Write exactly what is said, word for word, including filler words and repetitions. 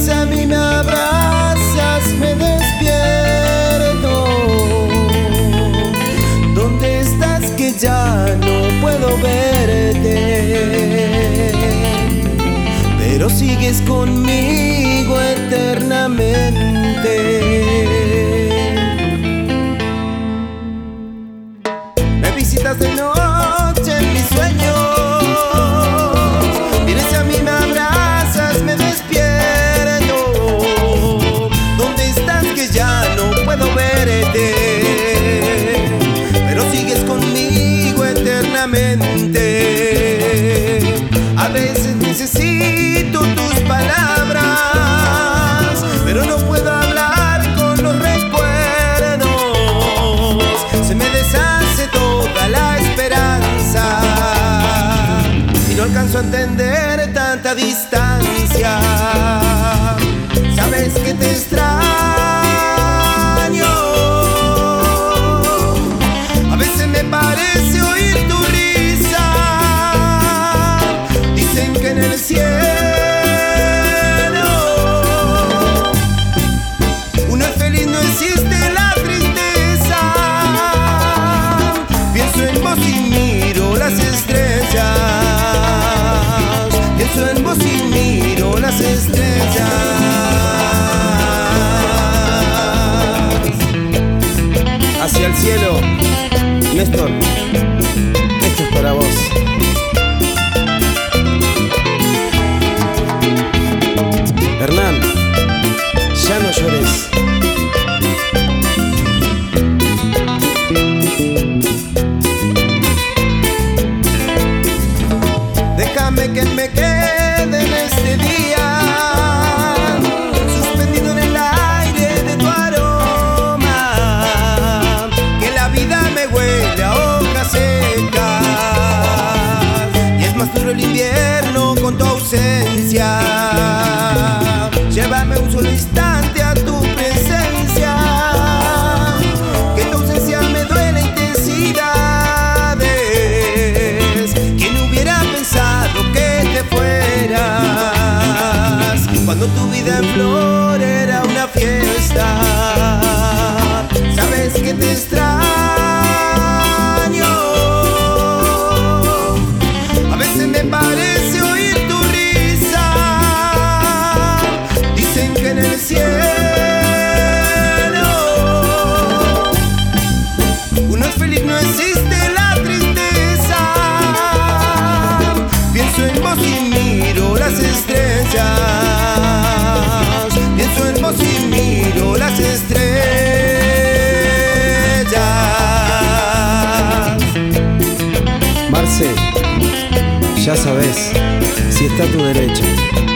vienes a mí, me abrazas, me despierto. ¿Dónde estás que ya no puedo verte? Pero sigues conmigo eternamente. Me visitas de noche en mis sueños, vienes a mí, me abrazas, me despierto. ¿Dónde estás que ya no puedo verte? Pero sigues conmigo eternamente. A veces necesito tus palabras, pero no puedo hablar con los recuerdos. Se me deshace toda la esperanza y no alcanzo a entender tanta distancia. Sabes que te extraño, a veces me parece oír tu risa. Dicen que en el cielo uno es feliz, no existe la tristeza. Pienso en vos y miro las estrellas. Pienso en vos y miro las estrellas. Hacia el cielo, Néstor, esto es para vos. Hernán, ya no llores. Déjame que me quede en este día, suspendido en el aire de tu aroma. Que la vida me huele a hojas secas y es más duro el invierno con tu ausencia. Llévame un solo instante a tu presencia, que tu ausencia me duele intensidades. ¿Quién hubiera pensado que te fueras cuando tu vida en flor era una fiesta? Sabes que te extraño, a veces me parece oír tu risa. Dicen que en el cielo uno es feliz, no existe la tristeza. Pienso en vos y miro las estrellas. Pienso en vos y miro las estrellas. Marce, ya sabes, si está a tu derecha.